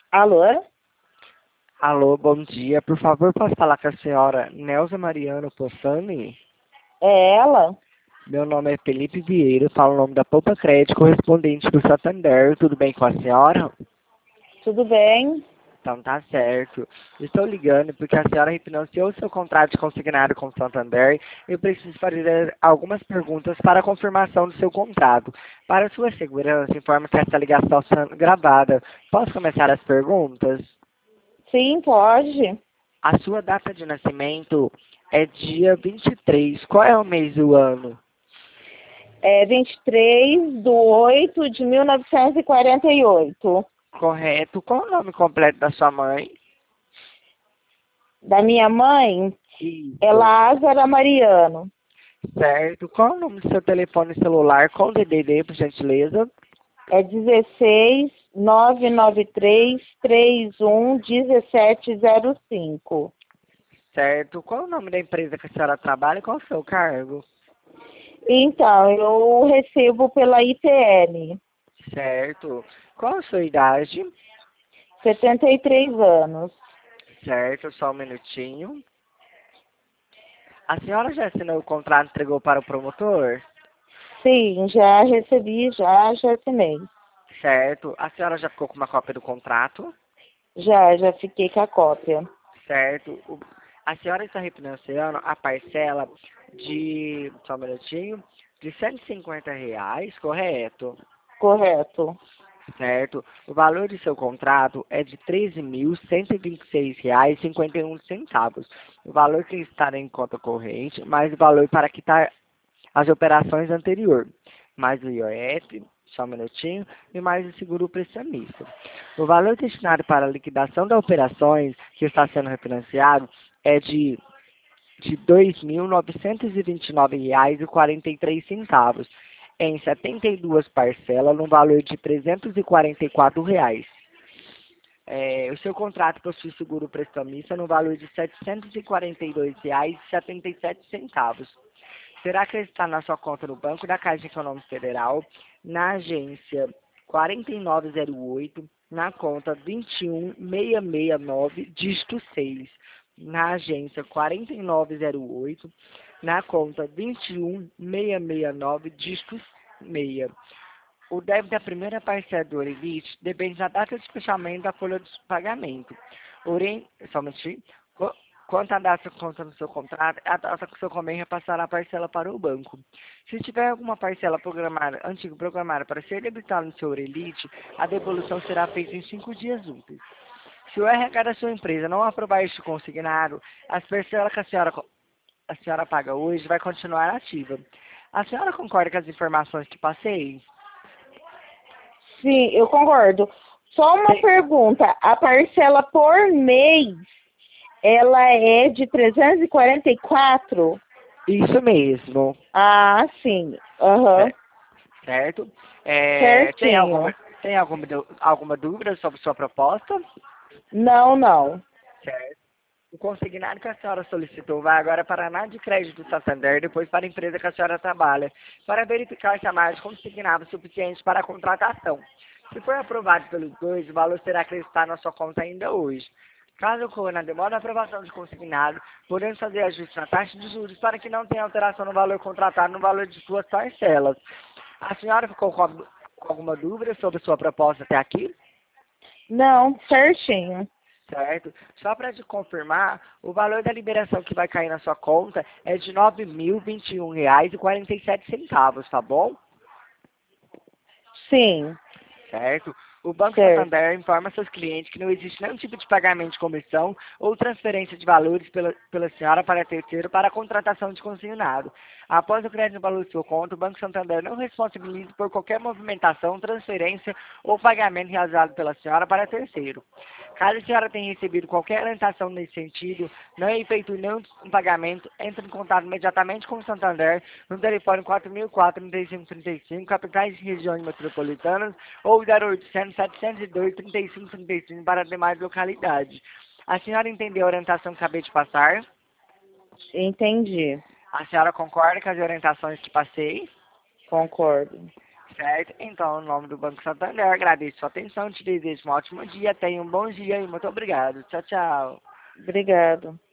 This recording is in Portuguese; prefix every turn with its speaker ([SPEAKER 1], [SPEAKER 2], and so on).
[SPEAKER 1] Alô?
[SPEAKER 2] Alô, bom dia. Por favor, posso falar com a senhora Nelza Mariano Possani?
[SPEAKER 1] É ela?
[SPEAKER 2] Meu nome é Felipe Vieira, falo o nome da Poupa Crédito, correspondente do Santander. Tudo bem com a senhora?
[SPEAKER 1] Tudo bem?
[SPEAKER 2] Então tá certo. Estou ligando porque a senhora refinanciou seu contrato de consignado com o Santander. Eu preciso fazer algumas perguntas para a confirmação do seu contrato. Para sua segurança, informo que essa ligação está sendo gravada. Posso começar as perguntas?
[SPEAKER 1] Sim, pode.
[SPEAKER 2] A sua data de nascimento é dia 23. Qual é o mês do ano?
[SPEAKER 1] É 23/8/1948.
[SPEAKER 2] Correto. Qual o nome completo da sua mãe?
[SPEAKER 1] Da minha mãe é
[SPEAKER 2] Isso.
[SPEAKER 1] Lázara Mariano.
[SPEAKER 2] Certo. Qual o nome do seu telefone celular com DDD, por gentileza?
[SPEAKER 1] É 16 993 31 1705.
[SPEAKER 2] Certo. Qual o nome da empresa que a senhora trabalha e qual o seu cargo?
[SPEAKER 1] Então, eu recebo pela ITN.
[SPEAKER 2] Certo. Qual a sua idade?
[SPEAKER 1] 73 anos.
[SPEAKER 2] Certo. Só um minutinho. A senhora já assinou o contrato e entregou para o promotor?
[SPEAKER 1] Sim, já recebi, já assinei.
[SPEAKER 2] Certo. A senhora já ficou com uma cópia do contrato?
[SPEAKER 1] Já fiquei com a cópia.
[SPEAKER 2] Certo. A senhora está refinanciando a parcela de, só um minutinho, de R$ 150, correto?
[SPEAKER 1] Correto.
[SPEAKER 2] Certo. O valor de seu contrato é de R$ 13.126,51. O valor que está em conta corrente, mais o valor para quitar as operações anterior, mais o IOF, só um minutinho, e mais o seguro prestamista. O valor destinado para a liquidação das operações que está sendo refinanciado é de R$ 2.929,43 em 72 parcelas, no valor de R$ 344. O seu contrato possui seguro prestamista no valor de R$ 742,77. Será acreditado na sua conta no Banco da Caixa Econômica Federal, na agência 4908, na conta 21669, dígito 6. Na agência 4908, na conta 21669, dígito 6. O débito da primeira parcela do Orelite depende da data de fechamento da folha de pagamento. Somente quanto à data conta no seu contrato, a data que o seu convênio repassará a parcela para o banco. Se tiver alguma parcela programada, antiga programada para ser debitada no seu Orelite, a devolução será feita em 5 dias úteis. Se o RH da sua empresa não aprovar este consignado, as parcelas que a senhora paga hoje vai continuar ativa. A senhora concorda com as informações que passei?
[SPEAKER 1] Sim, eu concordo. Só uma
[SPEAKER 2] Tem-
[SPEAKER 1] pergunta. A parcela por mês, ela é de 344?
[SPEAKER 2] Isso mesmo.
[SPEAKER 1] Ah, sim. Aham.
[SPEAKER 2] Cer- Certo? É,
[SPEAKER 1] Certinho.
[SPEAKER 2] tem alguma dúvida sobre sua proposta?
[SPEAKER 1] Não, não.
[SPEAKER 2] Certo. O consignado que a senhora solicitou vai agora para a análise de crédito do Santander, depois para a empresa que a senhora trabalha, para verificar se a margem consignada é suficiente para a contratação. Se for aprovado pelos dois, o valor será acrescentado na sua conta ainda hoje. Caso ocorra na demora da aprovação de consignado, podemos fazer ajuste na taxa de juros para que não tenha alteração no valor contratado no valor de suas parcelas. A senhora ficou com alguma dúvida sobre sua proposta até aqui?
[SPEAKER 1] Não, certinho.
[SPEAKER 2] Certo? Só para te confirmar, o valor da liberação que vai cair na sua conta é de R$ 9.021,47, tá bom?
[SPEAKER 1] Sim,
[SPEAKER 2] Certo? O Banco
[SPEAKER 1] certo.
[SPEAKER 2] Santander informa seus clientes que não existe nenhum tipo de pagamento de comissão ou transferência de valores pela senhora para terceiro para a contratação de consignado. Após o crédito no valor de sua conta, o Banco Santander não responsabiliza por qualquer movimentação, transferência ou pagamento realizado pela senhora para terceiro. Caso a senhora tenha recebido qualquer orientação nesse sentido, não efetue nenhum pagamento, entre em contato imediatamente com o Santander no telefone 4004-3535, capitais e regiões metropolitanas, ou 0800-702-3535 para demais localidades. A senhora entendeu a orientação que acabei de passar?
[SPEAKER 1] Entendi.
[SPEAKER 2] A senhora concorda com as orientações que passei?
[SPEAKER 1] Concordo.
[SPEAKER 2] Certo? Então, em nome do Banco Santander, agradeço sua atenção, te desejo um ótimo dia, tenha um bom dia e muito obrigado. Tchau, tchau.
[SPEAKER 1] Obrigado.